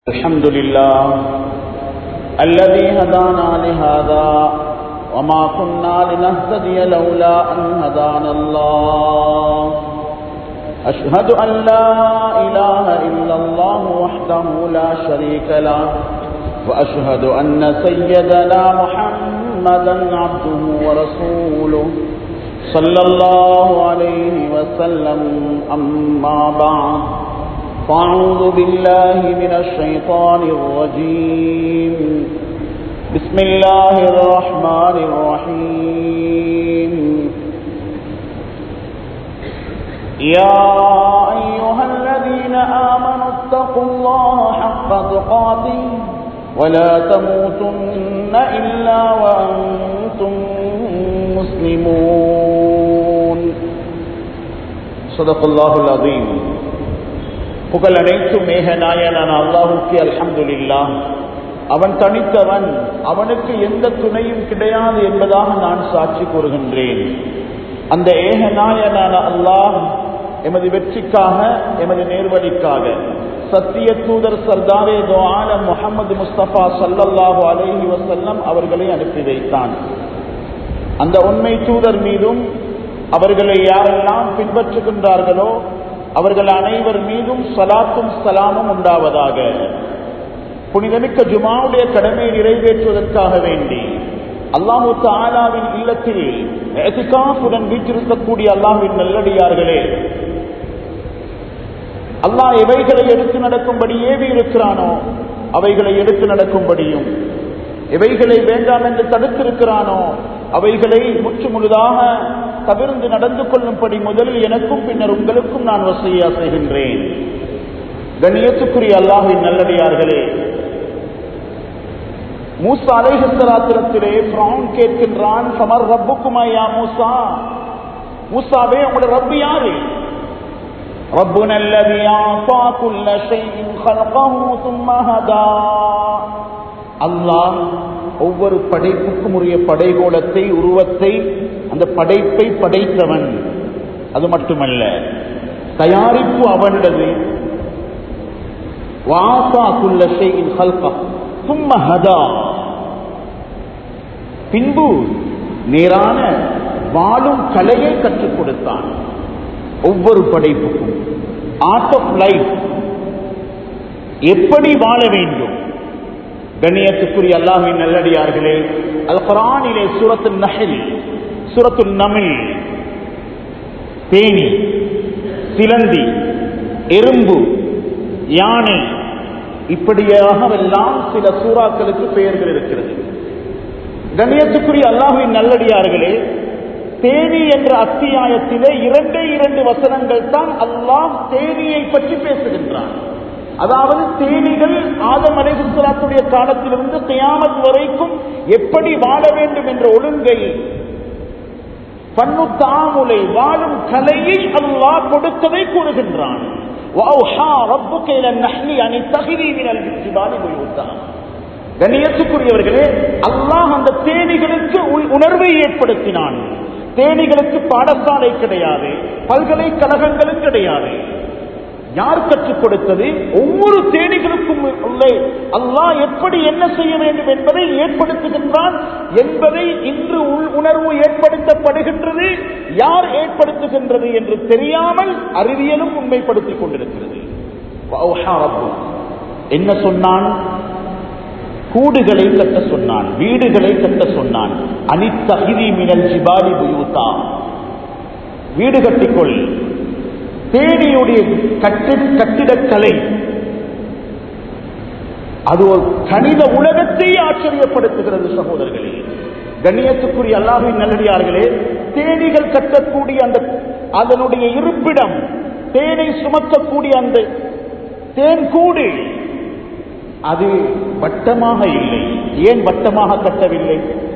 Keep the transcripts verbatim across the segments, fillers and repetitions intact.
الحمد لله الذي هدانا لهذا وما كنا لنهتدي لولا أن هدانا الله أشهد أن لا إله إلا الله وحده لا شريك له وأشهد أن سيدنا محمدا عبده ورسوله صلى الله عليه وسلم. أما بعد فأعوذ بالله من الشيطان الرجيم. بسم الله الرحمن الرحيم. يا أيها الذين آمنوا اتقوا الله حق تقاته ولا تموتن إلا وأنتم مسلمون. صدق الله العظيم. புகழ் அனைத்தும் மேக நாயனான அல்லாஹ்வுக்கே அல்ஹம்துலில்லாஹ். அவன் தனித்தவன், அவனுக்கு எந்த துணையும் கிடையாது என்பதாக நான் சாட்சி கூறுகின்றேன். அந்த ஏக நாயனான அல்லாஹ் எமது வெற்றிக்காக, எமது நேர்வழிக்காக சத்திய தூதர் சர்தாரே தோ ஆலம் முஹம்மது முஸ்தபா ஸல்லல்லாஹு அலைஹி வஸல்லம் அவர்களை அனுப்பி வைத்தான். அந்த உண்மை தூதர் மீதும் அவர்களை யாரெல்லாம் பின்பற்றுகின்றார்களோ அவர்கள் அனைவர் மீதும் ஸலாத்தும் ஸலாமும் உண்டாவதாக. புனிதமிக்க ஜுமாவுடைய கடமையை நிறைவேற்றுவதற்காக வேண்டி அல்லாஹு தஆலாவின் இல்லத்தில் இஅ்திகாஃபுடன் வீற்றிருக்கக்கூடிய அல்லாஹ்வின் நல்லடியார்களே, அல்லாஹ் எவைகளை எடுத்து நடக்கும்படி ஏவி இருக்கிறானோ அவைகளை எடுத்து நடக்கும்படியும், எவைகளை வேண்டாம் என்று தடுத்திருக்கிறானோ அவைகளை முற்று முழுதாக தவிர்த்து நடந்து கொள்ளும்படி முதலில் எனக்கும் பின்னர் உங்களுக்கும் நான் வசியா செய்கின்றேன். கண்ணியத்துக்குரிய அல்லாஹ்வின் நல்லடியார்களே, மூசா அலைஹிஸ்ஸலாத்திலே ஃபிரௌன் கேட்கின்றான், ஃபமர் ரப்புக்குமா யா மூசா, மூசாவே உங்களுடைய ரப்பு யாரு? ரப்புனா அல்லதி ஆஃபா குல்ல ஷைஇன் خلقஹு ثم ஹதா. அல்லாஹ் ஒவ்வொரு படைப்புக்கும் உரிய படைகோலத்தை, உருவத்தை, அந்த படைப்பை படைத்தவன். அது மட்டுமல்ல, தயாரிப்பு அவனது. வாஃபா குல்ல ஷைஇன் خلقஹு ثم ஹதா. பின்பு நேரான வாழும் கலையை கற்றுக் கொடுத்தான். ஒவ்வொரு படைப்புக்கும் ஆர்ட் ஆஃப் லைஃப், எப்படி வாழ வேண்டும். கண்ணியத்துக்குரிய அல்லாஹ்வின் நல்லடியார்களே, அல் குர்ஆனிலே சூரத்துன் நஹ்ல், சூரத்துன் நம்ல், தேனி, சிலந்தி, எறும்பு, யானை, இப்படியாகவெல்லாம் சில சூறாக்களுக்கு பெயர்கள் இருக்கிறது. கண்ணியத்துக்குரிய அல்லாஹ்வின் நல்லடியார்களே, தேனி என்ற அத்தியாயத்திலே இரண்டே இரண்டு வசனங்கள் தான் அல்லாஹ் தேனியை பற்றி பேசுகின்றான். அதாவது தேனிகள் ஆதம் அலைஹிஸ்ஸலாத்துடைய காலத்திலிருந்து கியாமத் வரைக்கும் எப்படி வாழ வேண்டும் என்ற ஒழுங்கை, பன்னு தாமுலை, வாழும் கலையை அல்லாஹ் கொடுத்ததை கூறுகின்றான். கண்ணியத்துக்குரியவர்களே, அல்லாஹ் அந்த தேனிகளுக்கு உணர்வை ஏற்படுத்தினான். தேனிகளுக்கு பாடசாலை கிடையாது, பல்கலைக்கழகங்களும் கிடையாது. யார் கற்றுக் கொடுத்தது? ஒவ்வொரு தேனிகளுக்கும் உள்ளே அல்லாஹ் எப்படி என்ன செய்ய வேண்டும் என்பதை ஏற்படுத்துகின்றான் என்பதை இன்று உள் உணர்வு ஏற்படுத்தப்படுகின்றது. யார் ஏற்படுத்துகின்றது என்று தெரியாமல் அறிவியலும் உண்மைப்படுத்திக் கொண்டிருக்கிறது. என்ன சொன்னான்? கூடுகளை கட்ட சொன்னான், வீடுகளை கட்ட சொன்னான். அனித்தஹிதி மினல் ஜிபாலி புயூதா, வீடு கட்டிக்கொள். தேனியுடைய கட்டிடக்கலை அது ஒரு கணித உலகத்தை ஆச்சரியப்படுத்துகிறது. சகோதரர்களே, கண்ணியத்துக்குரிய அல்லாஹ்வின் நல்லடியார்களே, தேனிகள் கட்டக்கூடிய அந்த அதனுடைய இருப்பிடம், தேனை சுமக்கக்கூடிய அந்த தேன் கூடு, அது வட்டமாக இல்லை. ஏன் வட்டமாக கட்டவில்லை?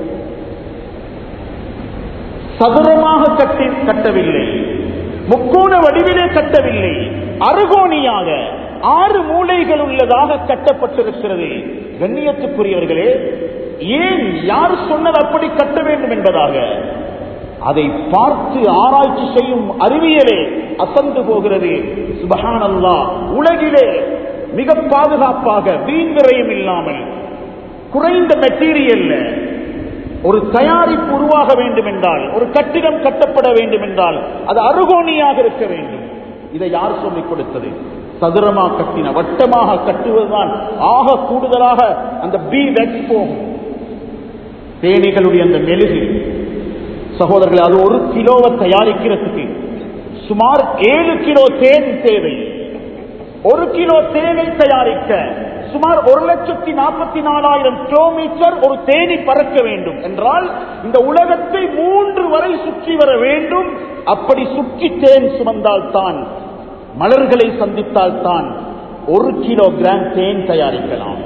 சதுரமாக கட்டி கட்டவில்லை, முக்கோண வடிவிலே கட்டவில்லை, அறுகோணியாக ஆறு மூலைகள் உள்ளதாக கட்டப்பட்டிருக்கிறது. கண்ணியத்துக்குரியவர்களே, ஏன், யார் சொன்னது அப்படி கட்ட வேண்டும் என்பதாக? அதை பார்த்து ஆராய்ச்சி செய்யும் அறிவியலே அசந்து போகிறது. சுப்ஹானல்லாஹ், உலகிலே மிக பாதுகாப்பாக வீண் விரயம் இல்லாமல் குறைந்த மெட்டீரியல்ல ஒரு தயாரிப்பு உருவாக வேண்டும் என்றால், ஒரு கட்டிடம் கட்டப்பட வேண்டும் என்றால் அது அருகோணியாக இருக்க வேண்டும். இதை யார் சொல்லிக் கொடுத்தது? சதுரமாக கட்டின வட்டமாக கட்டுவதுதான் ஆக கூடுதலாக அந்த பி வெக்ஸ் போகும். தேனீகளுடைய அந்த மெழுகு சகோதரர்கள், அது ஒரு கிலோவை தயாரிக்கிறதுக்கு சுமார் ஏழு கிலோ தேன் தேவை. ஒரு கிலோ தேனை தயாரிக்க சுமார் ஒரு லட்சத்தி நாற்பத்தி நாலாயிரம் கிலோமீட்டர் ஒரு தேனி பறக்க வேண்டும் என்றால் இந்த உலகத்தை மூன்று வரை சுற்றி வர வேண்டும். அப்படி சுற்றி தேன் சுமந்தால் தான், மலர்களை சந்தித்தால் தான் ஒரு கிலோ கிராம் தேன் தயாரிக்கலாம்.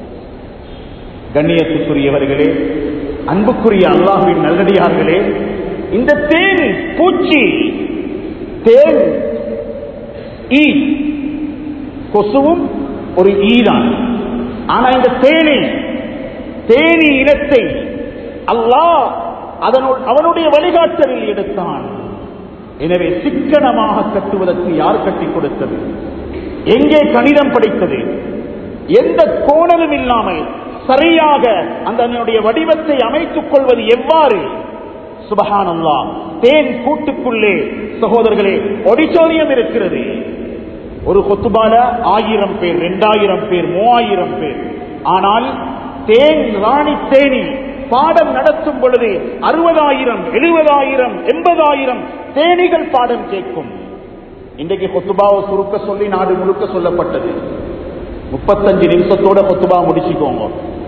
கண்ணியத்துக்குரியவர்களே, அன்புக்குரிய அல்லாஹ்வின் நல்லடியார்களே, இந்த தேன் பூச்சி, தேன் ஈ, கொசுவும் ஒரு ஈதான். ஆனா இந்த தேனி தேனி இனத்தை அல்லாஹ் அவனுடைய வழிகாட்டலில் எடுத்தான். எனவே சிக்கனமாக கட்டுவதற்கு யார் கட்டிக் கொடுத்தது? எங்கே கணிதம் படித்தது? எந்த கோணலும் இல்லாமல் சரியாக அந்த வடிவத்தை அமைத்துக் கொள்வது எவ்வாறு? சுபஹானல்லாஹ். தேன் கூட்டுக்குள்ளே சகோதரர்களே ஆடிட்டோரியம் இருக்கிறது. ஒரு கொத்துபால ஆயிரம் பேர், இரண்டாயிரம் பேர், மூவாயிரம் பேர். ஆனால் தேன் ராணி தேனி பாடம் நடத்தும் பொழுது அறுபதாயிரம், எழுபதாயிரம், எண்பதாயிரம் தேனிகள் பாடம் கேட்கும். இன்றைக்கு கொத்துபாவை சுருக்க சொல்லி நாடு முழுக்க சொல்லப்பட்டது. முப்பத்தஞ்சு நிமிஷத்தோட கொத்துபா முடிச்சுக்கோங்க.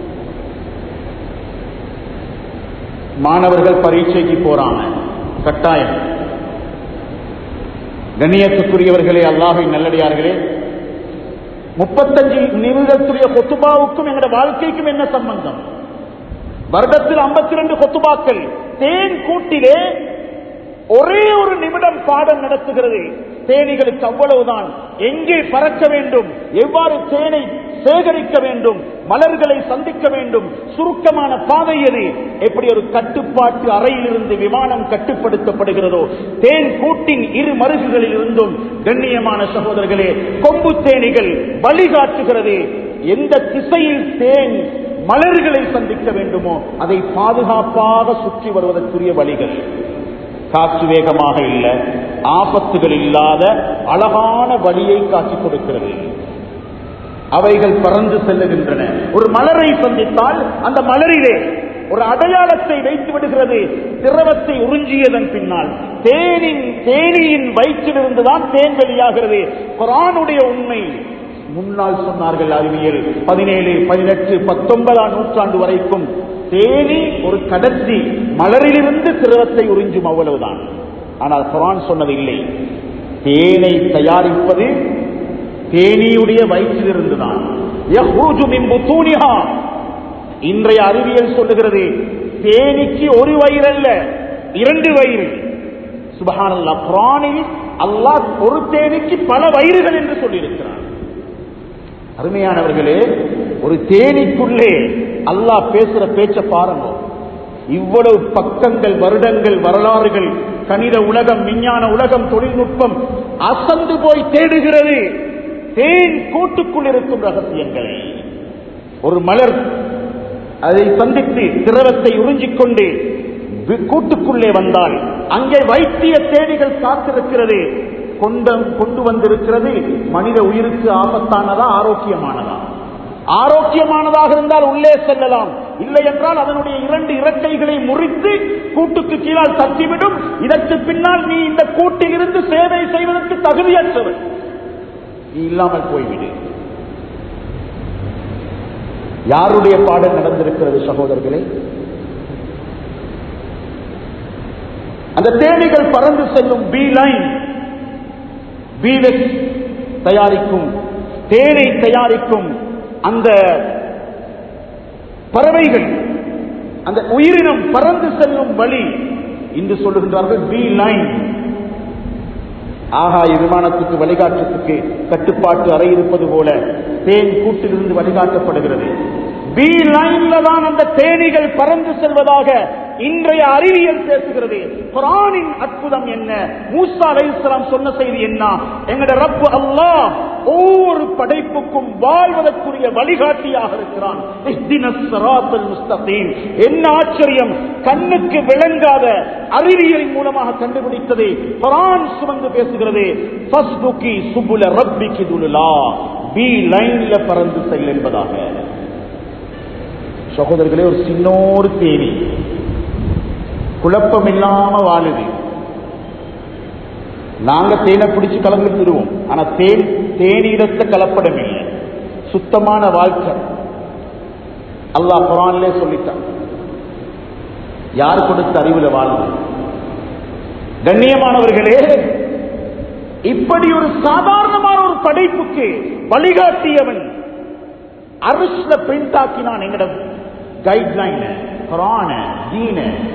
மாணவர்கள் பரீட்சைக்கு போறாங்க, கட்டாயம். கண்ணியத்துக்குரியவர்களே, அல்லாஹ்வின் நல்லடியார்களே, முப்பத்தஞ்சு நிமிடத்துடைய கொத்துபாவுக்கும் எங்களுடைய வாழ்க்கைக்கும் என்ன சம்பந்தம்? வருடத்தில் ஐம்பத்தி ரெண்டு கொத்துபாக்கள். தேன் கூட்டிலே ஒரே ஒரு நிமிடம் பாடம் நடத்துகிறது. தேனிகளுக்கு அவ்வளவுதான். எங்கே பறக்க வேண்டும், எவ்வாறு தேனை சேகரிக்க வேண்டும், மலர்களை சந்திக்க வேண்டும், சுருக்கமான பாதை எது, எப்படி ஒரு கட்டுப்பாட்டு அறையிலிருந்து விமானம் கட்டுப்படுத்தப்படுகிறதோ தேன் கூட்டின் இரு மருகுகளில் இருந்தும் கண்ணியமான சகோதரர்களே கொம்பு தேனிகள் வழிகாட்டுகிறது. எந்த திசையில் தேன் மலர்களை சந்திக்க வேண்டுமோ அதை பாதுகாப்பாக சுற்றி வருவதற்குரிய வழிகள். காற்று வேகமாக இல்ல, ஆபத்துகள் இல்லாத அழகான வழியை காட்டிக் கொடுக்கிறது. அவைகள் பறந்து செல்லுகின்றன. ஒரு மலரை சந்தித்தால் அந்த மலரிலே ஒரு அடையாளத்தை வைத்து விடுகிறது. திரவத்தை உறிஞ்சியதன் பின்னால் தேனின் தேனியின் வயிற்றிலிருந்துதான் தேன் வெளியாகிறது. குர்ஆனுடைய உண்மை. முன்னால் சொன்னார்கள் அறிவியல், பதினேழு பதினெட்டு பத்தொன்பதாம் நூற்றாண்டு வரைக்கும் தேனி ஒரு கடத்தி, மலரிலிருந்து திரவத்தை உறிஞ்சும், அவ்வளவுதான். ஆனால் குர்ஆன் சொன்னது இல்லை. தேனை தயாரிப்பது தேனியுடைய வயிற்றிலிருந்துதான். இன்றைய அறிவியல் சொல்லுகிறது தேனிக்கு ஒரு வயிறு அல்ல, இரண்டு வயிறு. சுப்ஹானல்லாஹ். குர்ஆனில் அல்லாஹ் ஒரு தேனிக்கு பல வயிறுகள் என்று சொல்லியிருக்கிறார். அருமையானவர்களே, ஒரு தேனிக்குள்ளே அல்லாஹ் பேசுற பேச்ச பாருங்க. இவ்வளவு பக்கங்கள், வருடங்கள், வரலாறுகள், கணித உலகம், விஞ்ஞான உலகம், தொழில்நுட்பம் அசந்து போய் தேடுகிறது தேன் கூட்டுக்குள் இருக்கும் ரகசியங்களை. ஒரு மலர் அதை சந்தித்து திரவத்தை உறிஞ்சிக்கொண்டு கூட்டுக்குள்ளே வந்தால் அங்கே வைத்திய தேடிகள் காத்திருக்கிறது, கொண்டு வந்திருக்கிறது. மனித உயிருக்கு ஆபத்தானதா, ஆரோக்கியமானதா? ஆரோக்கியமானதாக இருந்தால் உள்ளே செல்லலாம், இல்லை என்றால் அதனுடைய இரண்டு இறக்கைகளை முறித்து கூட்டுக்கு கீழால் தட்டிவிடும். இதற்கு பின்னால் நீ இந்த கூட்டில் இருந்து சேவை செய்வதற்கு தகுதியற்றவர், நீ இல்லாமல் போய்விடு. யாருடைய பாடம் நடந்திருக்கிறது சகோதரர்களே? அந்த தேனிகள் பறந்து செல்லும் பி லைன், பீவெக்ஸ் தயாரிக்கும், தேனை தயாரிக்கும் அந்த பறவைகள், அந்த உயிரினம் பறந்து செல்லும் வழி இன்று சொல்லுகின்றார்கள் பி லைன். ஆகாய விமானத்துக்கு வழிகாட்டுறதுக்கு கட்டுப்பாட்டு அறை இருப்பது போல தேன் கூட்டிலிருந்து வழிகாட்டப்படுகிறது. பி லைன்ல தான் அந்த தேனிகள் பறந்து செல்வதாக இன்றைய அறிவியல் பேசுகிறது. குர்ஆனின் அற்புதம் என்ன? மூசா அலைஹிஸ்ஸலாம் சொன்ன செய்தி என்ன? எங்களுடைய ரப்பு அல்லாஹ் ஒவ்வொரு படைப்புக்கும் வாழ்வதற்குரிய வழிகாட்டியாக இருக்கிறான். இஹ்தினஸ் ஸிராத்தல் முஸ்தகீம். என்ன ஆச்சரியம்! கண்ணுக்கு விளங்காத அறிவியலின் மூலமாக கண்டுபிடித்ததை குர்ஆன் சுமந்து பேசுகிறது. ஃபஸ்லுகி சுபுல ரப்பிகி துலுலா, பி லைன்ல பறந்து செல் என்பதாக. சகோதரர்களே, ஒரு சின்னோரு தேனி குழப்பம் இல்லாம வாழுது. நாங்க தேனை பிடிச்சு கலந்து திருவோம், ஆனா தேன் தேனிடத்த கலப்படம் இல்லை. சுத்தமான வாழ்க்கை அல்லாஹ் குர்ஆனிலே சொல்லிட்டான். யார் கொடுத்த அறிவுல வாழ்வு? கண்ணியமானவர்களே, இப்படி ஒரு சாதாரணமான ஒரு படைப்புக்கு வழிகாட்டியவன் அரிஷ்ல பிரிண்ட் ஆக்கினான். எங்கட கைட்லைன் குர்ஆன தீன.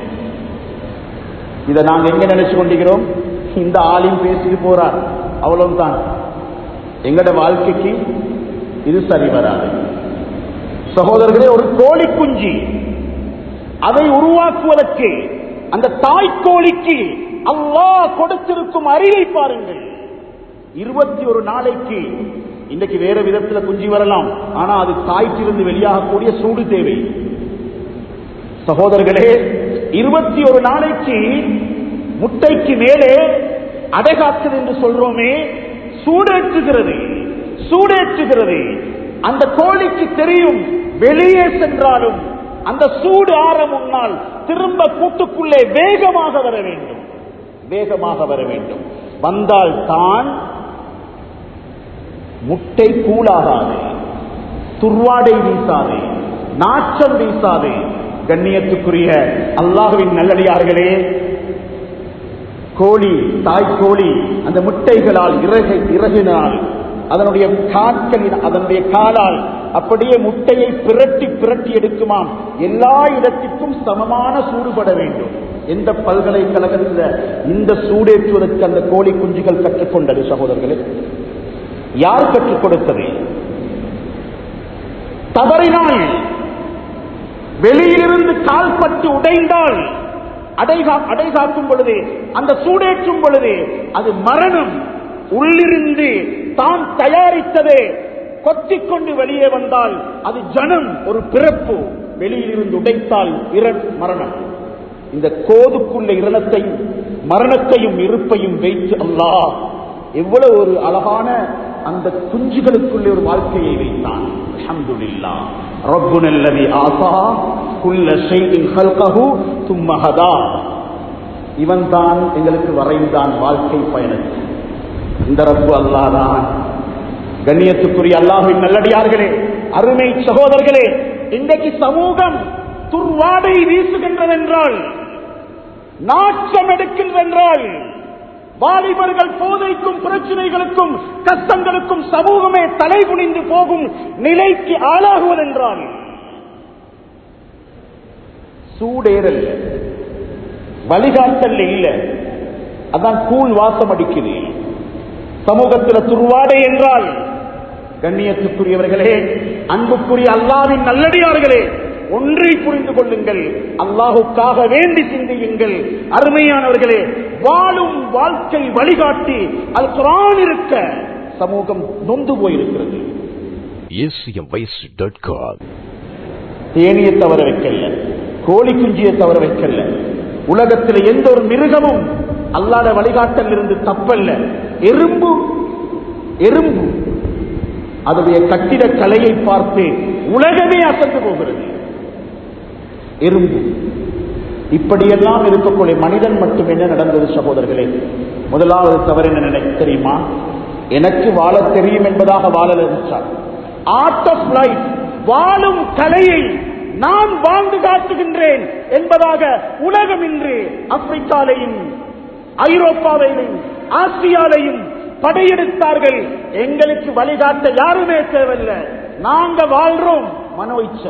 இதை நாங்க எங்க நினைச்சு கொண்டிருக்கிறோம்? இந்த ஆலிம் பேசிட்டு போறார், அவ்வளவுதான். எங்கட வாழ்க்கைக்கு இது சரி வராது. சகோதரர்களே, ஒரு கோழி குஞ்சு அதை உருவாக்குவதற்கு அந்த தாய்க்கோழிக்கு அல்லாஹ் கொடுத்திருக்கும் அறிவை பாருங்கள். இருபத்தி ஒரு நாளைக்கு இன்றைக்கு வேற விதத்துல குஞ்சு வரலாம், ஆனா அது தாய்க்கிலிருந்து வெளியாகக்கூடிய சூடு தேவை. சகோதரர்களே, இருபத்தி ஒரு நாளைக்கு முட்டைக்கு மேலே அடைகாக்குது என்று சொல்றோமே, சூடேற்றுகிறது சூடேற்றுகிறது. அந்த கோழிக்கு தெரியும், வெளியே சென்றாலும் அந்த சூடு ஆற முன்னால் திரும்ப கூட்டுக்குள்ளே வேகமாக வர வேண்டும், வேகமாக வர வேண்டும். வந்தால் தான் முட்டை கூலாகாது, துர்வாடை வீசாது, நாச்சம் வீசாது. கண்ணியத்துக்குரிய அல்லாஹ்வின் நல்லடியார்களே, கோழி தாய்க்கோழி அந்த முட்டைகளால் இறகு இறகினால் அதனுடைய காட்களின் அதனுடைய காலால் அப்படியே முட்டையை பிரட்டி பிரட்டி எடுக்குமாம். எல்லா இடத்திற்கும் சமமான சூடுபட வேண்டும். எந்த பல்கலைக்கழகத்தில் இந்த சூடேற்றுவதற்கு அந்த கோழி குஞ்சுகள் கற்றுக்கொண்டது? சகோதரர்களே, யார் கற்றுக் கொடுத்தது? தவறினால், வெளியிலிருந்து கால்பட்டு உடைந்தால் அடைகா அடைகாக்கும் பொழுது, அந்த சூடேற்றும் பொழுது அது மரணம். உள்ளிருந்து தான் தயாரித்ததே கொத்திக்கொண்டு வெளியே வந்தால் அது ஜனம், ஒரு பிறப்பு. வெளியிலிருந்து உடைத்தால் இரண் மரணம். இந்த கோதுக்குள்ள இரணத்தையும் மரணத்தையும் இருப்பையும் வைத்து அல்லாஹ் எவ்வளவு ஒரு அழகான அந்த குஞ்சுகளுக்குள்ளே ஒரு வாழ்க்கையை வைத்தான். அல்ஹம்துலில்லாஹ். ரப்புனல் லதீ ஆஸா குல்ல ஷைஇன் ஹல்கஹு தும்ம ஹதா. இவன் தான் எங்களுக்கு வரைந்தான் வாழ்க்கை பயணத்தை. இந்த ரப்பு அல்லாஹ் தான். கண்ணியத்துக்குரிய அல்லாஹ்வின் நல்லடியார்களே, அருமை சகோதரர்களே, இன்றைக்கு சமூகம் துர்வாடை வீசுகின்றதென்றால், நாட்டம் எடுக்கின்றென்றால், வாலிபர்கள் போதைக்கும் பிரச்சனைகளுக்கும் கஷ்டங்களுக்கும் சமூகமே தலை குனிந்து போகும் நிலைக்கு ஆளாகுவதென்றால், சூடேறல் வழிகாட்டல் இல்ல, அதான் கூழ் வாசம் அடிக்குது. சமூகத்தில் துர்வாடை என்றால், கண்ணியத்துக்குரியவர்களே, அன்புக்குரிய அல்லாஹ்வின் நல்லடியார்களே, ஒன்றை புரிந்து கொள்ளுங்கள், அல்லாஹுக்காக வேண்டி சிந்தியுங்கள். அருமையானவர்களே, வாழும் வாழ்க்கை வழிகாட்டி அல் குர்ஆன் இருக்க சமூகம் நொந்து போயிருக்கிறது. தேனியை தவற வைக்கல, கோழி குஞ்சியை தவற வைக்கல. உலகத்தில் எந்த ஒரு மிருகமும் அல்லாஹ்வுடைய வழிகாட்டல் இருந்து தப்பல்ல. எறும்பு எறும்பு அதனுடைய கட்டிட கலையை பார்த்து உலகமே அசந்து போகிறது. எறும்பு இப்படியெல்லாம் இருக்கக்கூடிய மனிதன் மட்டும் என்ன நடந்தது? சகோதரர்களே, முதலாவது தவறு என்ன நினைக்க தெரியுமா? எனக்கு வாழ தெரியும் என்பதாக வாழ நினைச்சார். ஆர்ட் ஆஃப் லைஃப், வாழும் கலையை நான் வாழ்ந்து காட்டுகின்றேன் என்பதாக உலகம் இன்று ஆப்பிரிக்காலையும் ஐரோப்பாவையும் ஆசியாலையும் படையெடுத்தார்கள். எங்களுக்கு வழிகாட்ட யாருமே தேவையில்லை, நாங்க வாழ்றோம். மனோ இச்சை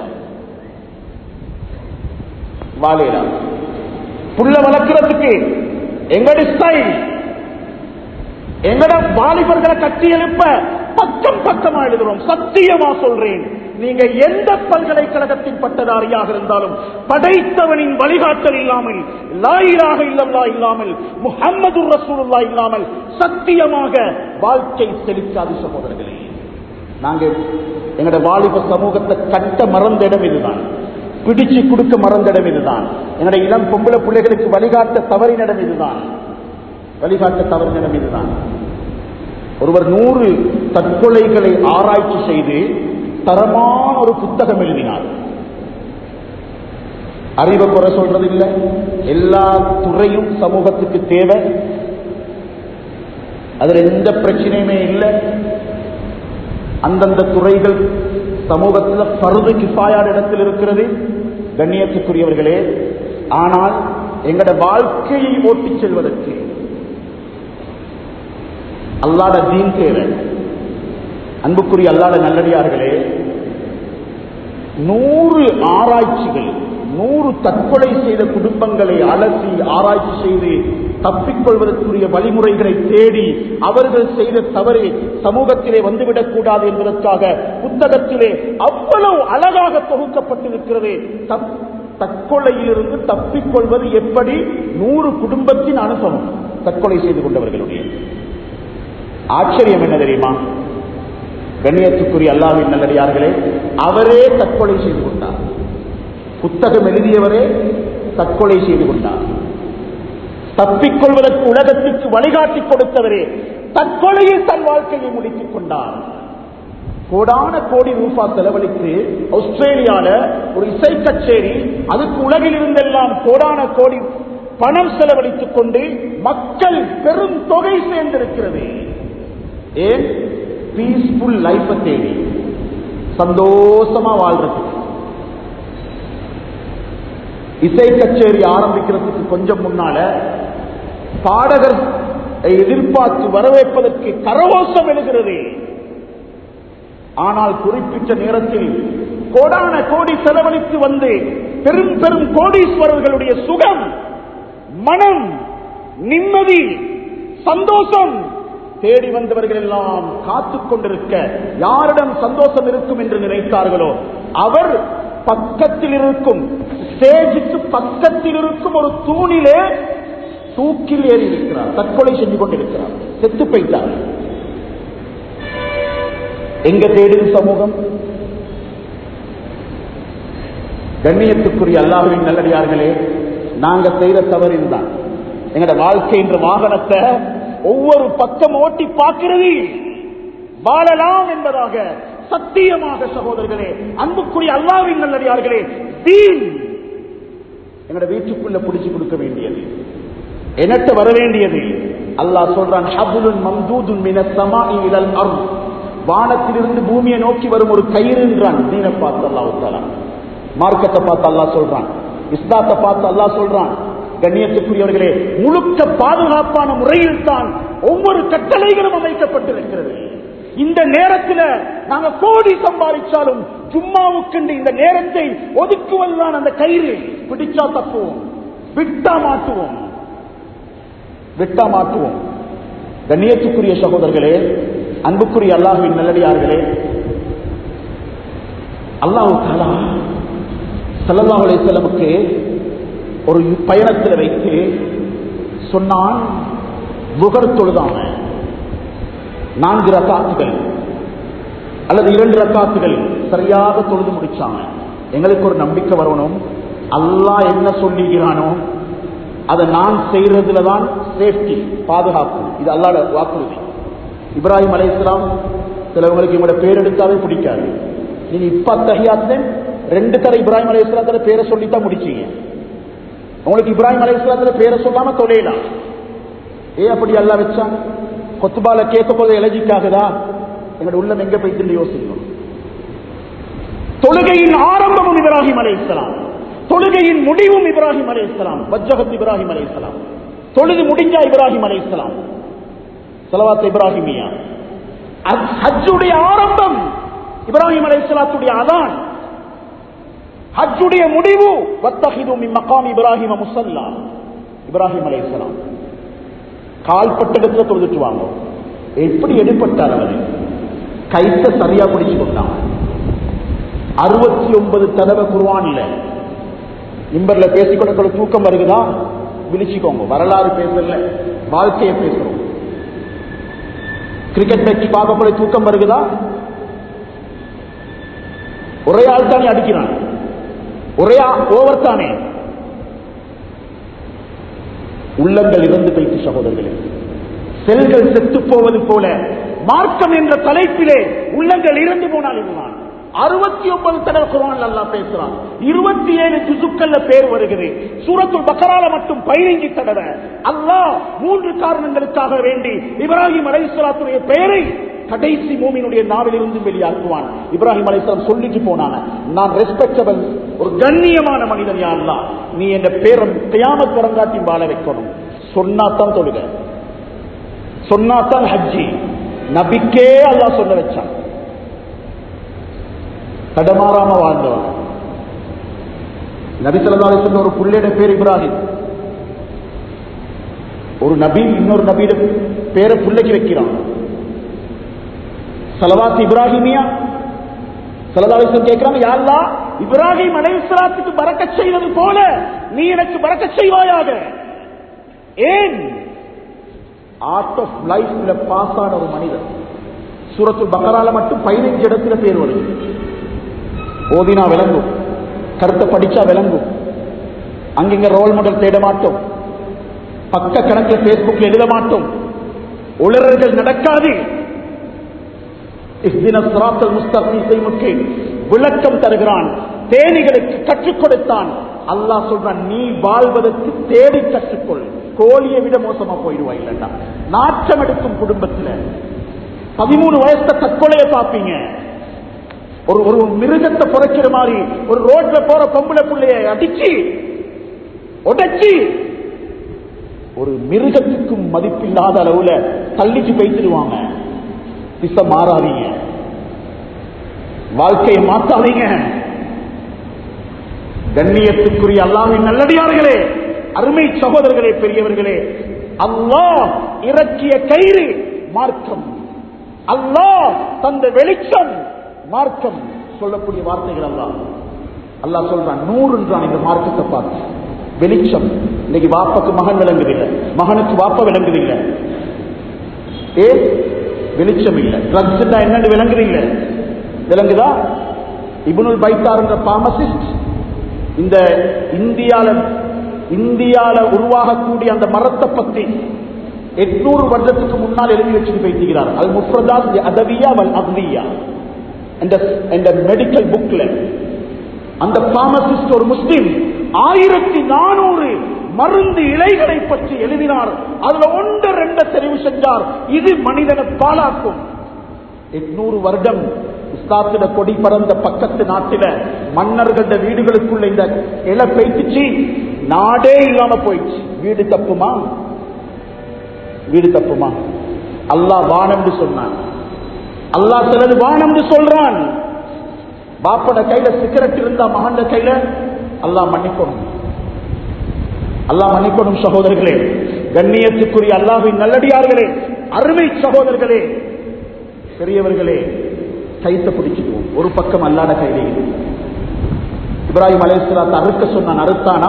வாழலாம். புள்ள வளர்க்கிறதுக்கு எங்கட ஸ்டைல், எங்கட வாலிபர்களை கட்டி எழுப்ப பக்கம் பக்கமா எழுதுறோம். சத்தியமா சொல்றேன், நீங்க எந்த பல்கலைக்கழகத்தின் பட்டதாரியாக இருந்தாலும் படைத்தவனின் வழிகாட்டல் இல்லாமல், லா இலாஹ இல்லல்லாஹ் இல்லாமல், முஹம்மதுர் ரசூலுல்லாஹ் இல்லாமல் சத்தியமாக வாழ்க்கை செழிக்காது சகோதரர்களே. நாங்கள் எங்களோட வாலிப சமூகத்தை கட்ட மறந்த இடம் இதுதான், பிடிச்சு கொடுக்க மறந்த இடம் இதுதான், எங்களுடைய இளம் பொம்பளை பிள்ளைகளுக்கு வழிகாட்ட தவறின இடம் இதுதான், வழிகாட்ட தவறின இடம் இதுதான். ஒருவர் நூறு தற்கொலைகளை ஆராய்ச்சி செய்து தரமான ஒரு புத்தகம் எழுதினார். அறிவை குறை சொல்றது இல்லை, எல்லா துறையும் சமூகத்துக்கு தேவை, அதுல எந்த பிரச்சனையுமே இல்லை. அந்தந்த துறைகள் சமூகத்தில் பருது கிஃபாயான இடத்தில் இருக்கிறது, கண்ணியத்துக்குரியவர்களே. ஆனால் எங்களோட வாழ்க்கையை ஓட்டிச் செல்வதற்கு அல்லாஹ்வுடைய தீன் தேவை. அன்புக்குரிய அல்லாஹ்வுடைய நல்லடியார்களே, நூறு ஆராய்ச்சிகள், நூறு தற்கொலை செய்த குடும்பங்களை அலசி ஆராய்ச்சி செய்து தப்பிக்கொள்வதற்குரிய வழிமுறைகளை தேடி அவர்கள் செய்த தவறை சமூகத்திலே வந்துவிடக் கூடாது என்பதற்காக புத்தகத்திலே அவ்வளவு அழகாக தொகுக்கப்பட்டிருக்கிறது. தற்கொலையிலிருந்து தப்பிக்கொள்வது எப்படி, நூறு குடும்பத்தின் அனுபவம் தற்கொலை செய்து கொண்டவர்களுடைய. ஆச்சரியம் என்ன தெரியுமா? கண்ணியத்துக்குரிய அல்லாஹ்வின் நல்லடியார்களே, அவரே தற்கொலை செய்து கொண்டார். புத்தகம் எழுதியவரே தற்கொலை செய்து கொண்டார். தப்பிக்கொள்வதற்கு உலகத்திற்கு வழிகாட்டி கொடுத்தவரே தற்கொலையில் தன் வாழ்க்கையை முடித்துக் கொண்டார். கோடான கோடி ரூபாய் செலவழித்து ஆஸ்திரேலியால ஒரு இசை கச்சேரி, அதுக்கு உலகில் இருந்தெல்லாம் கோடான கோடி பணம் செலவழித்துக் கொண்டு மக்கள் பெரும் தொகை சேர்ந்திருக்கிறது. ஏன்? பீஸ்ஃபுல் லைஃப் தேடி சந்தோஷமா வாழ்றது. இசை கச்சேரி ஆரம்பிக்கிறதுக்கு கொஞ்சம் முன்னால பாடகர் எதிர்பார்த்து வரவேற்பதற்கு கரகோஷம் எழுகிறது. ஆனால் குறிப்பிட்ட நேரத்தில் கோடான கோடி செலவழித்து வந்து பெரும் பெரும் கோடீஸ்வரர்களுடைய சுகம், மனம், நிம்மதி, சந்தோஷம் தேடி வந்தவர்கள் எல்லாம் காத்துக் கொண்டிருக்க, யாரிடம் சந்தோஷம் இருக்கும் என்று நினைத்தார்களோ அவர் பக்கத்தில் இருக்கும், ஸ்டேஜுக்கு பக்கத்தில் இருக்கும் ஒரு தூணிலே தூக்கில் ஏறி இருக்கிறார், தற்கொலை செஞ்சு கொண்டிருக்கிறார், செத்து போய்த்தார். எங்க தேடும் சமூகம்? கண்ணியத்துக்குரிய அல்லாஹ்வின் நல்லடியார்களே, நாங்க செய்த தவறில் தான் எங்கட வாழ்க்கை என்ற வாகனத்தை ஒவ்வொரு பக்கம் ஓட்டி பார்க்கிறது. வாழலாம் என்பதாக சத்தியமாக சகோதரர்களே, அன்புக்குரிய அல்லாஹ்வின் நல்லடியார்களே, தீன் எங்கட வீட்டுக்குள்ள பிடிச்சு கொடுக்க வேண்டியது, என்னட்ட வர வேண்டியது. அல்லாஹ் சொல்றான், ஹப்லுன் மம்தூதுன் மினஸ் ஸமாஇ இலல் அர்த், வானத்திலிருந்து பூமியை நோக்கி வரும் ஒரு கயிறு என்றான். தீனை பார்த்து அல்லாஹ் தஆலா, மார்க்கத்தை பார்த்து அல்லாஹ் சொல்றான், இஸ்லாத்தை பார்த்து அல்லாஹ் சொல்றான். கண்ணியத்துக்குரியவர்களே, முழுக்க பாதுகாப்பான முறையில் தான் ஒவ்வொரு கட்டளைகளும் அமைக்கப்பட்டிருக்கிறது. இந்த நேரத்தில் நாங்க கோடி சம்பாதிச்சாலும் ஜும்மாவுக்கு இந்த நேரத்தை ஒதுக்குவதுதான் அந்த கயிறு. பிடிச்சா தப்புவோம், விட்டா மாட்டுவோம், விட்டா மாட்டுவோம். கண்ணியத்துக்குரிய சகோதரர்களே, அன்புக்குரிய அல்லாஹ்வின் நல்லடியார்களே, அல்லாஹ் தஆலா ஸல்லல்லாஹு அலைஹி வஸல்லமுக்கு ஒரு பயணத்தில் வைத்து சொன்னான், லுஹர் தொழுதாங்க நான்கு ரக்காத்துகள் அல்லது இரண்டு ரக்காத்துகள் சரியாக தொழுது முடிச்சாங்க. எங்களுக்கு ஒரு நம்பிக்கை வரணும், அல்லாஹ் என்ன சொல்லுகிறானோ அதை நான் செய்யறதுல தான் சேஃப்டி, பாதுகாப்பு. இது அல்லாஹ்வுடைய வாக்குறுதி. இப்ராஹிம் அலைஹிஸ்ஸலாம், சிலவங்களுக்கு இவங்களோட பேர் எடுத்தாவே பிடிக்காது. நீங்க இப்ப தஹியாத்துல ரெண்டு தடவை இப்ராஹிம் அலைஹிஸ்ஸலாத்துல பேரை சொல்லித்தான் முடிச்சீங்க. உங்களுக்கு இப்ராஹிம் அலைஹிஸ்ஸலாத்துல பேரை சொல்லாம தொலைலாம். ஏ அப்படி அல்லாஹ் வச்சான்? கொத்துபால கேட்க போது எலஜிக்காகுதா? எங்களோட உள்ளம் எங்க போயிட்டு யோசிக்கணும். தொழுகையின் ஆரம்பமும் இப்ராஹிம் அலைஹிஸ்ஸலாம், தொழுகையின் முடிவும் இப்ராஹிம் அலைஹிஸ்ஸலாம், வஜ்ஜஹத் இப்ராஹிம் அலைஹிஸ்ஸலாம். தொழுது முடிஞ்சா இப்ராஹிம் அலைஹிஸ்ஸலாம், ஸலவாத் இப்ராஹிமியா. ஹஜ்ஜுடைய ஆரம்பம் இப்ராஹிம் அலைஹிஸ்ஸலாத்துடைய அதான், ஹஜ்ஜுடைய முடிவு வத்தஹிது மின் மகாம் இப்ராஹிம முஸல்லா. இப்ராஹிம் அலைஹிஸ்ஸலாம் கால்பட்டத்துல தொழுதுட்டு வாங்க. எப்படி எடுப்பட்டார்? அவர் கைத்த சரியா பிடிச்சு கொண்டாங்க. அறுபத்தி ஒன்பது தடவை குர்ஆன்ல இம்பர்ல பேசிக்கொள்ள தூக்கம் வருகுதா விழிச்சுக்கோங்க. வரலாறு பேசல, வாழ்க்கையை பேசுறோம். கிரிக்கெட் மேட்ச் பார்க்கக்கூடிய தூக்கம் வருகுதா? ஒரே ஆள் தானே அடிக்கிறான், ஒரே ஓவர் தானே. உள்ளங்கள் இறந்து போயிட்டு சகோதரர்களே, செல்கள் செத்து போவது போல மார்க்கம் என்ற தலைப்பிலே உள்ளங்கள் இறந்து போனால் இதுதான். அறுபத்தி ஒன்பது தடவை குர்ஆன் அல்லாஹ் பேசுறான். இருபத்தி ஏழு ஜுசுக்கள்ல பேர் வருகிறது. சூரத்துல் பக்கரால மட்டும் பதினைந்து தடவை அல்லாஹ் மூன்று காரணங்களுக்காக வேண்டி இப்ராஹிம் அலைஹிஸ்ஸலாத்துடைய பெயரை கடைசி மூமினுடைய நாவிலிருந்து வெளியாக்குவான். இப்ராஹிம் அலைஹிஸ்ஸலாம் சொல்லிட்டு போனாங்க, நான் ரெஸ்பெக்டபிள், ஒரு கண்ணியமான மனிதன் யா அல்லாஹ், நீ என்ற பேரை கியாமத் வரங்காட்டி வாழ வைக்கணும். சொன்னாத்தான் தொழுக, சொன்னாத்தான் ஹஜ்ஜி. நபிக்கே அல்லாஹ் சொல்ல வச்சான். தடமாறாம வாழ்ந்தவன் நபி ஸல்லல்லாஹு அலைஹி வஸல்லம். ஒரு புள்ளையோட பேர் இப்ராஹிம். ஒரு நபி இன்னொரு நபியோட பேரை புள்ளைக்கு வைக்கிறான். ஸலவாத் இப்ராஹிமியா. ஸல்லல்லாஹு அலைஹி வஸல்லம் கேக்குறாங்க, யா அல்லாஹ், இப்ராஹிம் அலைஹிஸ்ஸலாத்துக்கு பரக்கத் செய்வது போல நீ எனக்கு பரக்கத் செய்வாயாக. ஏன்? ஆர்ட் ஆஃப் லைஃப்ல பாஸ் ஆன ஒரு மனிதர். சூரத்துல் பக்கரால மட்டும் பதினைந்து இடத்துல பேர் வருது. ஓதினா விளங்கும், கருத்தை படிச்சா விளங்கும். அங்கிங்க ரோல் மாடல் தேட மாட்டோம், பக்க கணக்கில் பேஸ்புக்ல எழுத மாட்டோம், உளறல்கள் நடக்காது. விளக்கம் தருகிறான், தேனிகளுக்கு கற்றுக் கொடுத்தான். அல்லாஹ் சொல்றான், நீ வாழ்வதற்கு தேடி கற்றுக்கொள். கோழியை விட மோசமா போயிடுவா. இல்லைன்னா நாற்றம் எடுக்கும் குடும்பத்தில் பதிமூணு வயசுல தற்கொலையை பார்ப்பீங்க. ஒரு ஒரு மிருகத்தை புரைக்கிற மாதிரி ஒரு ரோட்ல போற பொம்பளை பிள்ளைய அடிச்சு உடைச்சி ஒரு மிருகத்துக்கும் மதிப்பில்லாத அளவுல தள்ளிச்சு பேசிடுவாங்க. திசை மாறாதீங்க, வாழ்க்கையை மாற்றாதீங்க. கண்ணியத்துக்குரிய அல்லாஹ்வின் நல்லடியார்களே, அருமை சகோதரர்களே, பெரியவர்களே, அல்லாஹ் இறக்கிய கயிறு மார்க்கம், அல்லாஹ் தந்த வெளிச்சம் மார்க்கம். சொல்லக்கூடிய வார்த்தைகள் அல்லாஹ் அல்லாஹ் சொல்றான், நூறுன்றான் இந்த மார்க்கத்தை பார்த்து. வெளிச்சம். இன்னைக்கு வாப்பக்கு மகன் விளங்குதில்லை, மகனுக்கு வாப்ப விளங்குதில்லை. ஏ வெளிச்சம் இல்லை. ட்ரக்ஸ் என்னன்னு விளங்குதில்லை. விளங்குதா? இப்னுல் பைத்தார் என்ற பார்மசிஸ்ட் இந்த இந்தியால இந்தியால உருவாகக்கூடிய அந்த மரத்தை பத்தி எட்நூறு வருடத்துக்கு முன்னால் எழுதி வச்சுட்டு பேசுகிறார். அல் முஃப்ரதாத் அதவியா வல் அக்வியா என்ற மெடிக்கல் புக்ல அந்த பார்மசிஸ்ட் ஒரு முஸ்லிம் ஆயிரத்தி நானூறு மருந்து இலைகளை பற்றி எழுதினார். அதுல ஒன்று ரெண்டு தெரிவு செஞ்சார், இது மனிதனை பாழாக்கும். எட்நூறு வருடம் இஸ்லாத்தில கொடி பறந்த பக்கத்து நாட்டில மன்னர்கள வீடுகளுக்குள்ள இந்த இலை பெய்த்துச்சு, நாடே இல்லாம போயிடுச்சு. வீடு தப்புமா? வீடு தப்புமா? அல்லாஹ் வானம் சொன்னான். அல்லாஹ் சிலது வானம் சொல்றான். பாப்பட கையில சிகரெட் இருந்தா மகன் கையில அல்லாஹ் மன்னிக்கணும், அல்லாஹ் மன்னிக்கணும். சகோதரர்களே, கண்ணியத்துக்குரிய அல்லாஹ்வின் நல்லடியார்களே, அருமை சகோதரர்களே, பெரியவர்களே, கைத்த பிடிச்சிடுவோம். ஒரு பக்கம் அல்லாத கையிலே. இப்ராஹிம் அலைஹிஸ்ஸலாத்தை அறுக்க சொன்னான், அறுத்தானா?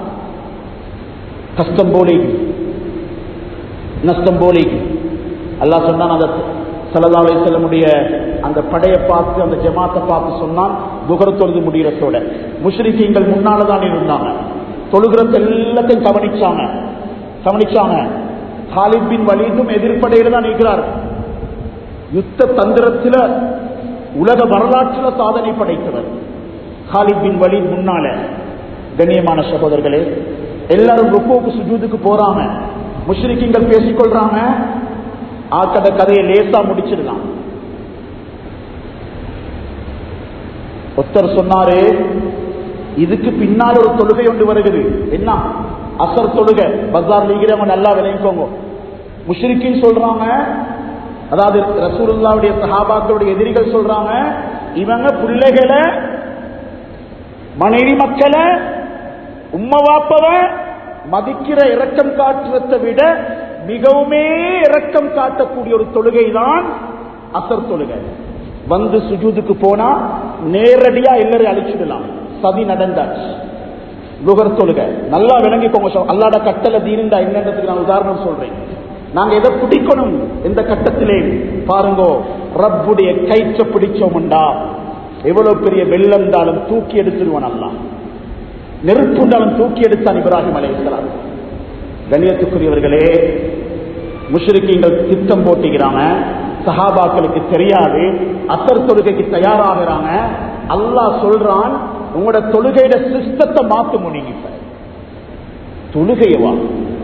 கஷ்டம் போலே நஷ்டம் போலே. அல்லாஹ் சொன்னான், அந்த ஸல்லல்லாஹு அலைஹி வஸல்லமுடைய அந்த படையை பார்த்து, அந்த ஜமாத்தை பார்த்து சொன்னான், துஹர் தொழுது முடிகிறதோட முஷ்ரிக்கீங்கள் முன்னாலதான் இருந்தாங்க, தொழுகிறது எல்லாத்தையும் கவனிச்சாங்க கவனிச்சாங்க காலித் பின் வலீதும் எதிர்ப்படையில தான் இருக்கிறார். யுத்த தந்திரத்தில் உலக வரலாற்றில் சாதனை படைத்தவர் காலித் பின் வலீத் முன்னால. கண்ணியமான சகோதரர்களே, எல்லாரும் ருக்குவுக்கு சுஜூதுக்கு போறாங்க, முஷ்ரிக்கீங்கள் பேசிக்கொள்றாங்க. ஆக்கட கதையை லேசா முடிச்சிடலாம். ஒருத்தர் சொன்னாரு, இதுக்கு பின்னால் ஒரு தொழுகை ஒன்று வருகிறது. என்ன? அசர் தொழுகை. பஜார் லீகிறவங்க நல்லா விளைவிக்கோங்க. முஷ்ரிக்கின் சொல்றாங்க, அதாவது ரசூலுல்லாஹ்வுடைய சஹாபாக்களுடைய எதிரிகள் சொல்றாங்க, இவங்க பிள்ளைகளை, மனைவி மக்களை, உம்மா வாப்பவ மதிக்கிற இரக்கம் காட்டுறதை விட மிகவுமே இரக்கம் காட்டக்கூடிய ஒரு தொழுகை தான் அசர் தொழுகை. வந்து சுஜூதுக்கு போனா நேரடியா எல்லாரையும் அழிச்சிடலாம். சதி நடந்தாச்சு. லுகர் தொழுக நல்லா விளங்கிக்கோங்க. அல்லாட கட்டளை தீர்ந்தா என்னன்றதுக்கு நான் உதாரணம் சொல்றேன். நாங்க எதை பிடிக்கணும் எந்த கட்டத்திலே பாருங்கோ, ரப்புடைய கயிற்ற பிடிச்சோம்டா எவ்வளவு பெரிய வெள்ளம் இருந்தாலும் தூக்கி எடுத்துருவான். அல்லாஹ் நெருப்புண்டாலும் தூக்கி எடுத்தான் இப்ராஹிம் அலைஹிஸ்ஸலாம். கண்ணியத்துக்குரியவர்களே, முஷ்ரிக்கீங்கள் திட்டம் போட்டுகிறாங்க, சஹாபாக்களுக்கு தெரியாது, அசர் தொழுகைக்கு தயாராகிறாங்க. அல்லாஹ் சொல்றான், உங்களோட தொழுகையோட சிஸ்டத்தை மாத்த முடியும். தொழுகையவா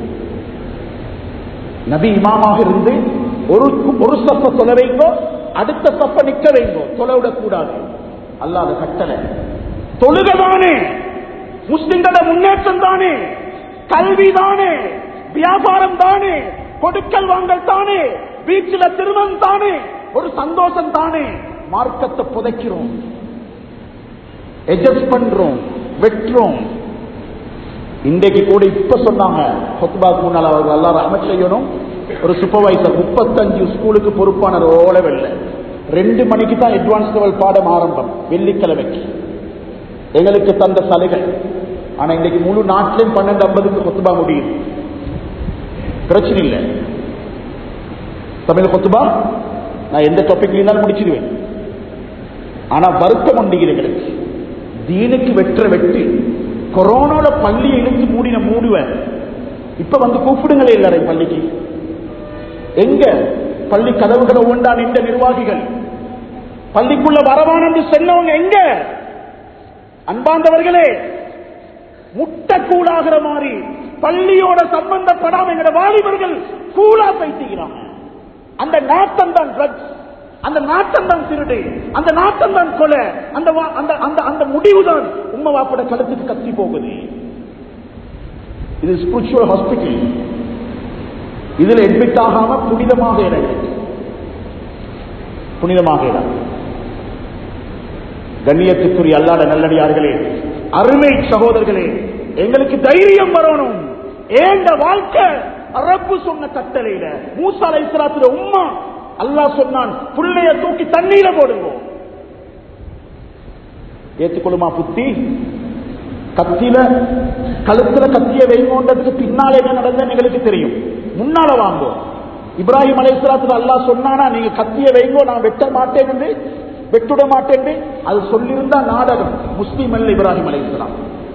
நபி இமாமாக இருந்து ஒரு ஒரு சப்ப தொலை வைங்கோ, அடுத்த சப்ப நிக்க வைங்கோ, தொலைவிடக் கூடாது. அல்லாத கட்டளை. தொழுகைதானே முஸ்லிம்கள முன்னேற்றம் தானே, கல்வி தானே, வியாபாரம் தானே, கொடுக்கல் வாங்கல் தானே, வீட்டில் திருமணம் தானே, ஒரு சந்தோஷம் தானே. மார்க்கத்தை புதைக்கிறோம், அட்ஜஸ்ட் பண்றோம், வெற்றோம். இன்றைக்கு கூட இப்ப சொன்னாங்க, ஹுத்பாக்கு முன்னால் அவர்கள் எல்லாரும் ரஹ்மத் செய்யணும், ஒரு சூப்பர்வைசர் முப்பத்தஞ்சு ஸ்கூலுக்கு பொறுப்பான ஓலவெல்ல ரெண்டு மணிக்கு தான் அட்வான்ஸ் லெவல் பாடம் ஆரம்பம், வெள்ளிக்கிழமைக்கு எங்களுக்கு தந்த சலுகை. ஆனா இன்னைக்கு முழு நாட்டிலும் பன்னெண்டு ஐம்பதுக்கு ஹுத்பா முடியும், பிரச்சனை இல்லை. தமிழ் ஹுத்பா நான் எந்த டாபிக்ல இருந்தாலும் முடிச்சிருவேன். ஆனா வருத்தம் உண்டு எங்களுக்கு, தீனுக்கு வெற்ற வெட்டு. கொரோனால பள்ளியை இழுத்து மூடின மூடுவேன். இப்ப வந்து கூப்பிடுங்களே எல்லாரையும் பள்ளிக்கு. எங்க பள்ளி கதவுகளை உண்டா நின்ற நிர்வாகிகள், பள்ளிக்குள்ள வரவான் என்று சொன்னவங்க எங்க? அன்பாந்தவர்களே, முட்டை கூடாகிற மாதிரி பள்ளியோட சம்பந்தப்படாம எங்க வாலிபர்கள் கூலா பைத்திக்கிறாங்க. அந்த நாட்டம் தான் ட்ரக்ஸ், அந்த நாட்டம் தான் திருடு, அந்த நாட்டம் தான் கொலை, அந்த அந்த முடிவு தான் உம்மா வாப்போட கழுத்துக்கு கத்தி போகுது. இது ஸ்பிரிச்சுவல் ஹாஸ்பிட்டல். இதுல அட்மிட் ஆகாம புனிதமாக இடம், புனிதமாக இடம். கண்ணியத்துக்குரிய அல்லாஹ்வுடைய நல்லடியார்களே, அருமை சகோதரர்களே, எங்களுக்கு தைரியம் வரணும். ஏண்ட வாழ்க்கை ரப்பு சொன்ன கட்டளையில, மூசா அலைஹிஸ்ஸலாத்துடைய உம்மா அல்லாஹ் சொன்னான், புள்ளைய தூக்கி தண்ணீர போடுங்க. ஏத்துக்கொள்ளுமா புத்தி? கத்தில கழுத்துல கத்திய வைங்கோன்றதுக்கு பின்னால என்ன நடந்ததுன்னு எங்களுக்கு தெரியும். முன்னால வாங்கோ. இப்ராஹிம் அலைஹிஸ்ஸலாத்துக்கு அல்லாஹ் சொன்னானா, நீங்க கத்திய வைங்கோ, நான் வெட்ட மாட்டேன் என்று, வெட்டுட மாட்டேன், அது சொல்லியிருந்தா நாடகம். முஸ்லீம் அல்ல இப்ராஹிம் அலைஹிஸ்ஸலாம்,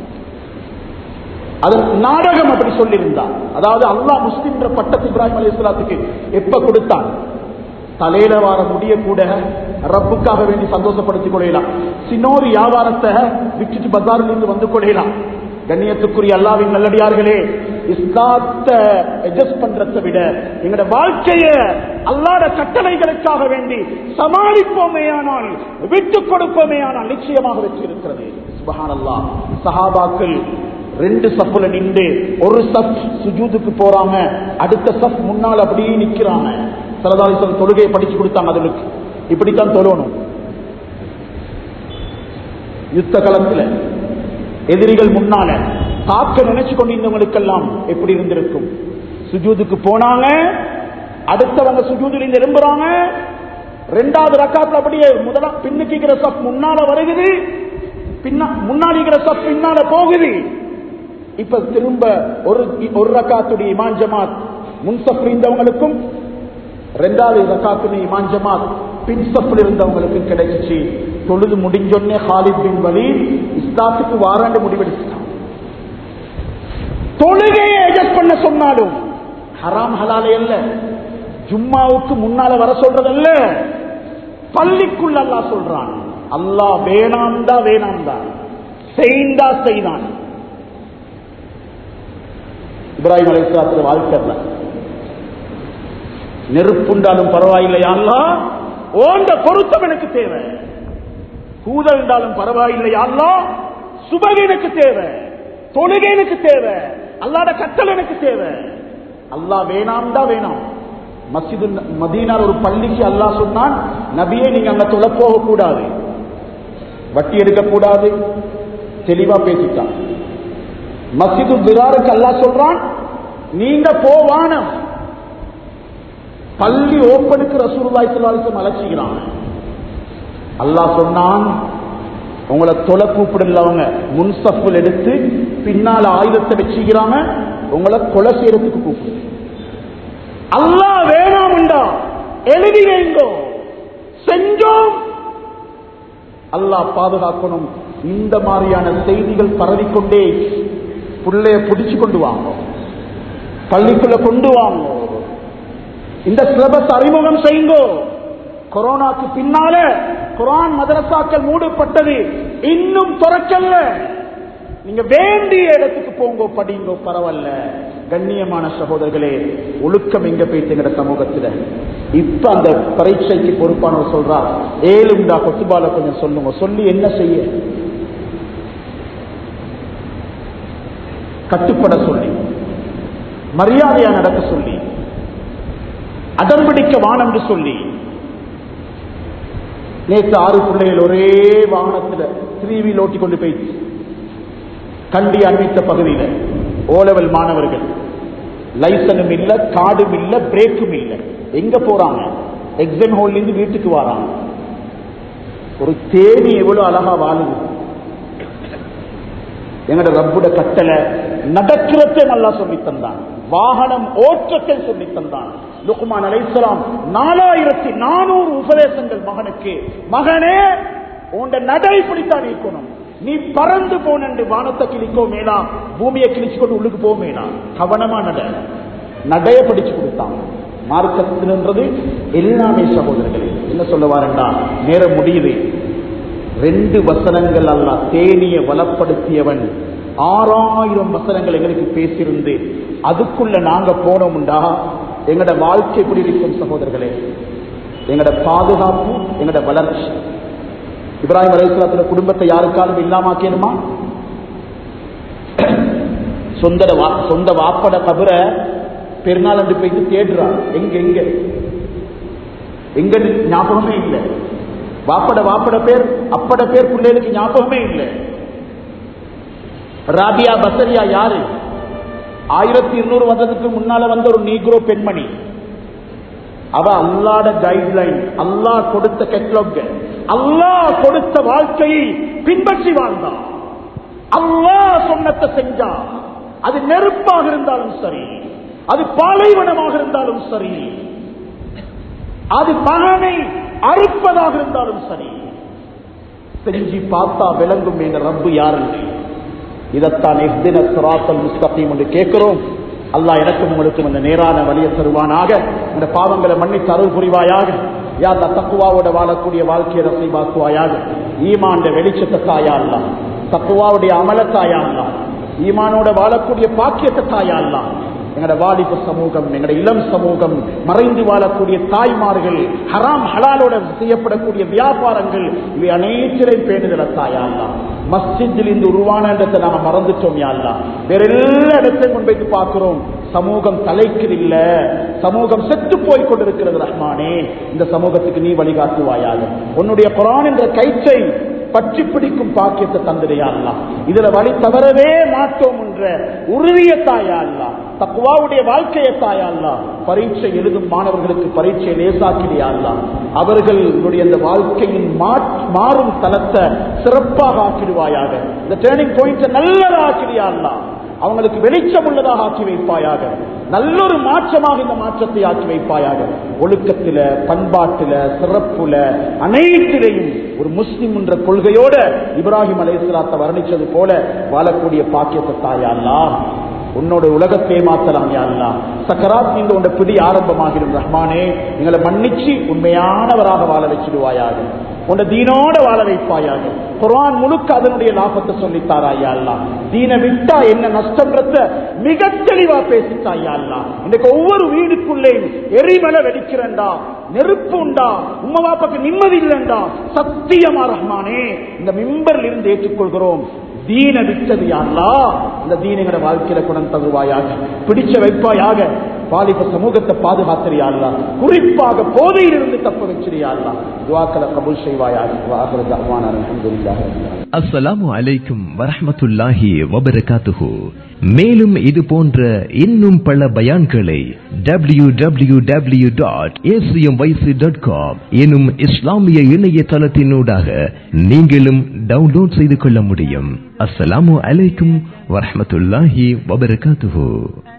அது நாடகம். அப்படி சொல்லியிருந்தா, அதாவது அல்லாஹ் முஸ்லிம் பட்டத்தை இப்ராஹிம் அலைஹிஸ்ஸலாத்துக்கு எப்ப கொடுத்தான்? தலையில வார முடிய கூட ரப்புக்காக வேண்டி சந்தோஷப்படுத்திக் கொள்ளலாம். சின்னோரு வியாபாரத்தை விட்டுட்டு பஜாரில் இருந்து வந்து கொள்ளலாம். கண்ணியத்துக்குரிய அல்லாஹ்வின் நல்லடியார்களே, இஸ்லாத்தை அட்ஜஸ்ட் பண்றதை விட எங்களோட வாழ்க்கைய அல்லாஹ்வுடைய கட்டளைகளுக்காக வேண்டி சமாளிப்போமேயானால், விட்டுக் கொடுப்போமேயானால் நிச்சயமாக வெற்றி இருக்கிறது. சுப்ஹானல்லாஹ். சஹாபாக்கள் ரெண்டு சப்புல நின்று ஒரு சப் சுஜூதுக்கு போறாங்க, அடுத்த சப் முன்னால் அப்படியே நிக்கிறாங்க. சல்லல்லாஹு தொழுகையை படிச்சு கொடுத்தாங்க. அதுக்கு இப்படித்தான் தொழணும். யுத்த களத்தில் எதிரிகள் முன்னால தாக்க நினைச்சு கொண்டிருந்தவங்களுக்கெல்லாம் எப்படி இருந்திருக்கும்? சுஜூதுக்கு போனாங்க, அடுத்தவங்க சுஜூதில் இருந்து எழும்புறாங்க. ரெண்டாவது ரக்காத்துல அப்படியே முதலாம் பின்னுக்கிற சப் முன்னால வருகிறது, பின்னா முன்னாடிக்கிற சப் பின்னால போகுது. இப்ப திரும்ப ஒரு ஒரு ரக்காத்துடைய இமாம் ஜமாத் முன்சப்ல இருந்தவங்களுக்கும், ரெண்டாவது ரக்காத்துடைய இமாம் ஜமாத் பின் சப்ல இருந்தவங்களுக்கும் கிடைச்சிச்சு. தொழுது முடிஞ்சொன்னே ஹாலித் பின் வலீத் இஸ்லாத்துக்கு வாராண்டு முடிவெடுத்தான். தொழுகையை அட்ஜஸ்ட் பண்ண சொன்னாலும் ஹராம் ஹலாலே அல்ல, ஜும்மாவுக்கு முன்னால வர சொல்றதல்ல, பள்ளிக்குள்ள அல்லாஹ் சொல்றான். அல்லாஹ் வேணாம் தான் வேணாம் தான், செய்தா செய்தான். இப்ராஹிம் அலைஹிஸ்ஸலாத்துடைய வாழ்க்கை நெருப்புண்டாலும் பரவாயில்லையா அல்லாஹ், ஓண்ட பொருத்தம் எனக்கு தேவை. கூதல் இருந்தாலும் பரவாயில்லையா அல்லாஹ், சுபக எனக்கு தேவை, தொழுகை எனக்கு தேவை, அல்லாஹ்வுடைய கட்டளை எனக்கு தேவை. அல்லாஹ் வேணாம் தான் வேணாம். மஸ்ஜிது மதீனால ஒரு பள்ளிக்கு அல்லாஹ் சொன்னான், நபியே நீங்க அங்க தொழ போக கூடாது, வட்டி எடுக்க கூடாது, தெளிவா பேசிட்டான். மஸ்ஜிது திராருக்கு அல்லாஹ் சொல்றான், நீங்க போவானம். பள்ளி ஓப்பனுக்கு ரசூலுல்லாஹி ஸல்லல்லாஹு அலைஹி வஸல்லம் அழைச்சிக்கிறாங்க. அல்லாஹ் சொன்னான், உங்களை தொலை கூப்பிடல, அவங்க முன்சப்புல் எடுத்து பின்னால ஆயுதத்தை வச்சுக்கிறாங்க, உங்களை கொலை செய்யறதுக்கு கூப்பிடு. அல்லாஹ் வேணாம்டா எழுதி வைங்கோ, செஞ்சோம். அல்லாஹ் பாதுகாக்கணும். இந்த மாதிரியான செய்திகள் பரவிக்கொண்டே புள்ளைய பிடிச்சு கொண்டு வாங்க, பள்ளிக்குள்ள கொண்டு வாங்க, இந்த சிலபஸ் அறிமுகம் செய்யுங்கோ. கொரோனாக்கு பின்னால குர்ஆன் மதரசாக்கள் மூடப்பட்டது, இன்னும் திறக்கல. நீங்க வேண்டிய இடத்துக்கு போங்கோ, படிங்கோ, பரவாயில்ல. கண்ணியமான சகோதரர்களே, ஒழுக்கம் எங்க போயிட்டு சமூகத்துல இப்ப அந்த பரீட்சைக்கு பொறுப்பானவர் சொல்றார், ஏழுண்டா கொத்துபால கொஞ்சம் சொல்லுங்க. சொல்லி என்ன செய்ய? கட்டுப்பட சொல்லி, மரியாதையா நடக்க சொல்லி, அடம்பிடிக்க வானம் என்று சொல்லி. நேற்று ஆறு பிள்ளைகள் ஒரே வாகனத்தில் த்ரீ வீல் ஓட்டி கொண்டு போயிடுச்சு. கண்டி அண்மித்த பகுதியில் ஓலவல் மாணவர்கள், லைசனும் இல்ல, கார்டும் இல்ல, பிரேக்கும் இல்ல. எங்க போறாங்க? எக்ஸாம் ஹால்ல இருந்து வீட்டுக்கு வராங்க. ஒரு தேனி எவ்வளவு அழகா வாழுது. எங்கட ரப்புட கட்டளை நடக்கிறதை நல்லா சொல்லி தந்தான், வாகனம் ஓட்டத்தை சொல்லி தந்தான். லுக்மான் அலைஹிஸ்ஸலாம் நாலாயிரத்தி நானூறு உபதேசங்கள் மகனுக்கு. மகனே, உண்ட நடை பிடித்தான் இருக்கணும். நீ பறந்து போனண்டு வானத்தை கிழிக்கோ மேலா, பூமியை கிழிச்சு கொண்டு உள்ளுக்கு போ மேலா, கவனமா நட. நடைய படிச்சு கொடுத்தாங்க. மார்க்கத்தின்றது எல்லாமே சகோதரர்களே. என்ன சொல்ல வாரண்டா, நேரம் முடியுது. ரெண்டு வசனங்கள் அல்லாஹ் தேனிய வளப்படுத்தியவன். ஆறாயிரம் வசனங்கள் எங்களுக்கு பேசியிருந்து அதுக்குள்ள நாங்க போனோம்டா எங்கட வாழ்க்கை எப்படி இருக்கும் சகோதரர்களே? எங்கட பாதுகாப்பு, எங்கட வளர்ச்சி. இப்ராஹிம் அலைஹிஸ்ஸலாத்துடைய குடும்பத்தை யாருக்காலும் இல்லாமக்கணுமா? சொந்த சொந்த வாப்பட கபர பெருநாள் அன்று போயிட்டு தேடுறான். எங்க எங்க எங்க ஞாபகமே இல்லை. வாப்பட வாப்பட பேர், அப்பட பேர் பிள்ளைகளுக்கு ஞாபகமே இல்லை. ராபியா பசரியா யாரு? ஆயிரத்தி இருநூறு வருடத்துக்கு முன்னால வந்த ஒரு நீக்ரோ பெண்மணி. அவ அல்லாஹ்வுடைய கைட்லைன், அல்லாஹ் கொடுத்த கேட்டலாக், அல்லாஹ் கொடுத்த வாழ்க்கையை பின்பற்றி வாழ்ந்தான். அல்லாஹ் சொன்னதை செஞ்சா. அது நெருப்பாக இருந்தாலும் சரி, அது பாலைவனமாக இருந்தாலும் சரி, அது மகனை அறுப்பதாக இருந்தாலும் சரி, செஞ்சு பார்த்தா விளங்கும் என்ற ரப்பு யார் என்று. இதத்தான் இஹ்தின ஸிராத்தல் முஸ்தகீம் என்று கேட்கிறோம். அல்லாஹ் எனக்கும் உங்களுக்கும் அந்த நேரான வழியை தருவானாக. இந்த பாவங்களை மன்னித்து அருள் புரிவாயாக. யா தக்குவாவோட வாழக்கூடிய வாழ்க்கையை நசீபாக்குவாயாக. ஈமான் வெளிச்சத்தை தாயா அல்லாஹ், தக்குவாவுடைய அமலத்தாயா அல்லாஹ், ஈமானோட வாழக்கூடிய பாக்கியத்தை தாயா அல்லாஹ். எங்கட வாலிப சமூகம், எங்கட இளம் சமூகம், மறைந்து வாழக்கூடிய தாய்மார்கள், ஹராம் ஹலாலோட செய்யப்படக்கூடிய வியாபாரங்கள், இவை அனைத்திலையும் பேணுதல தாயா அல்லாஹ். மஸ்ஜிதில் இந்த உருவான இடத்தை நாம மறந்துட்டோம் யா அல்லாஹ். வேற எல்லா இடத்தையும் முன்வைத்து பார்க்கிறோம். சமூகம் தலைக்கு இல்ல, சமூகம் செத்து போய் கொண்டிருக்கிறது. ரஹ்மானே, இந்த சமூகத்துக்கு நீ வழிகாட்டுவாயாக. உன்னுடைய குர்ஆன் என்ற கயிற்றை பற்றி பிடிக்கும் பாக்கியத்தை தந்திரையா அல்லாஹ். இதுல வழி தவறவே மாட்டோம் என்ற உறுதிய தாயா அல்லாஹ். தக்வாவுடைய வாழ்க்கையை தாயா அல்லாஹ். பரீட்சை எழுதும் மாணவர்களுக்கு பரீட்சை லேசாக்கிறியா அல்லாஹ். அவர்களுடைய அந்த வாழ்க்கையின் மாறும் தளத்தை சிறப்பாக ஆக்கிடுவாயாக. இந்த டேர்னிங் பாயிண்ட் நல்லதாக ஆக்கிறியா அல்லாஹ். அவங்களுக்கு வெளிச்சம் உள்ளதாக ஆக்கி வைப்பாயாக. நல்லொரு மாற்றமாக இந்த மாற்றத்தை ஆக்கி வைப்பாயாக. ஒழுக்கத்தில, பண்பாட்டில, சிறப்புல, அனைத்திலையும் ஒரு முஸ்லிம் என்ற கொள்கையோட இப்ராஹிம் அலைஹிஸ்ஸலாத்தை வர்ணிச்சது போல வாழக்கூடிய பாக்கியத்தை தாயா அல்லாஹ். உன்னோட உலகத்தை மாத்தலாம் யா அல்லாஹ். சக்கராத் நீங்க உண்ட பிடி ஆரம்பமாகிடும். ரஹ்மானே, எங்களை மன்னிச்சு உண்மையானவராக வாழ வச்சிடுவாயாக. உண்ட தீனோட வாழ வைப்பாயாக. குர்ஆன் முழுக்க அதனுடைய லாபத்தை சொல்லித்தாராயா அல்லாஹ். தீனை விட்டா என்ன நஷ்டம்ன்றத மிக தெளிவா பேசித்தாயா அல்லாஹ். இன்னைக்கு ஒவ்வொரு வீடுக்குள்ளே எரிமலை வெடிக்கிறண்டா, நெருப்பு உண்டா, உம்மா பாப்பாக்கு நிம்மதி இல்லைண்டா, சத்தியமா ரஹ்மானே இந்த மிம்பரில் இருந்து ஏற்றுக்கொள்கிறோம். தீன விட்டது யா அல்லாஹ், இந்த தீனங்கட வாழ்க்கையில குணம் தருவாயாக, பிடிச்ச வைப்பாயாக, வாலிப சமூகத்தை பாதுகாத்திரியா அல்லாஹ், குறிப்பாக போதையிலிருந்து தப்ப வச்சிரியா அல்லாஹ். துஆக்களை கபூல் செய்வாயாக. வஆகிரு தஅவானா அல்ஹம்துலில்லாஹி ரப்பில் ஆலமீன். அஸ்ஸலாமு அலைக்கும் வரஹ்மத்துல்லாஹி வபரகாத்துஹு. மேலும் இது போன்ற இன்னும் பல பயான்களை W W W dot A C M Y C dot com எனும் இஸ்லாமிய இணையதளத்தினூடாக நீங்களும் டவுன்லோட் செய்து கொள்ள முடியும். அஸ்ஸலாமு அலைக்கும் வரஹ்மத்துல்லாஹி வபரகாத்துஹு.